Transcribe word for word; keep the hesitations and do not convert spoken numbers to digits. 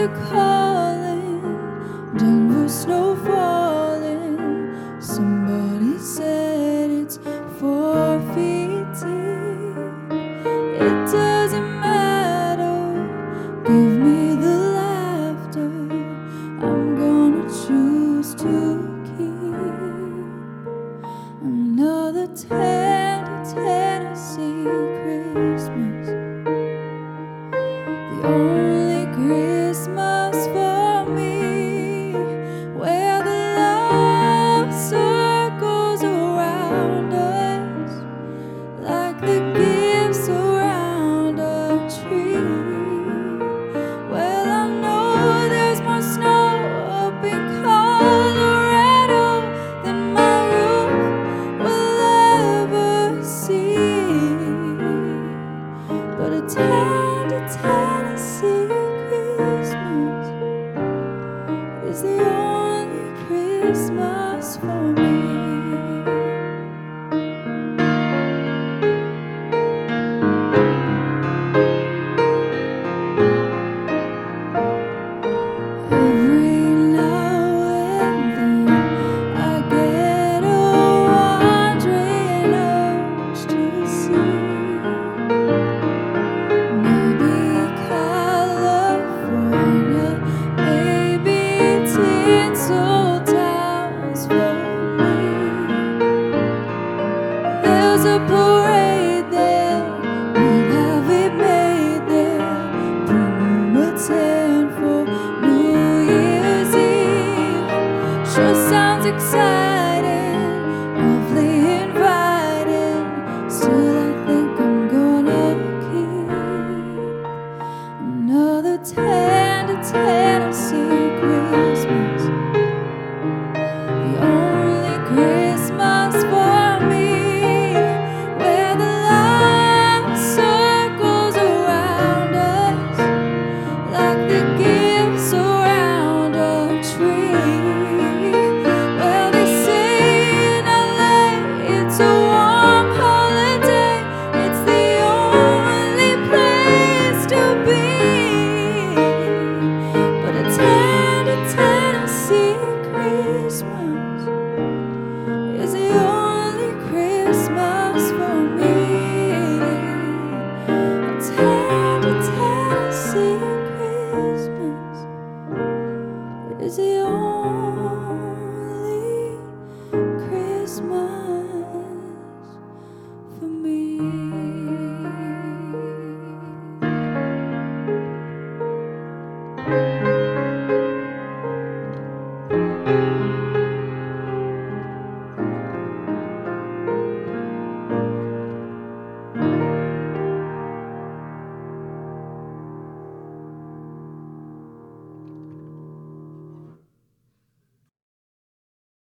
are calling, Denver snow falling. Somebody said it's four feet deep. It doesn't matter, give me the laughter. I'm gonna choose to keep another tender Tennessee Christmas, the only Christmas for me, where the love circles around us like the gifts around a tree. Well, I know there's more snow up in Colorado than my roof will ever see, but a tender Tennessee Christmas is the only Christmas for me. Every now and then I get a wandering urge to see maybe California, maybe tinsel towns for me. There's a parade there, we'd have it made there. Bring home a tent for New Year's Eve. Sure sounds exciting, awfully inviting. Still, I think I'm gonna keep another tender Tennessee Christmas, the only Christmas for me, where the love circles around us like the gifts around a tree. Well, they say in L A it's a warm holiday, it's the only place to be, but a tender Tennessee Christmas is the only Christmas for me. A tender Tennessee Christmas is the only Christmas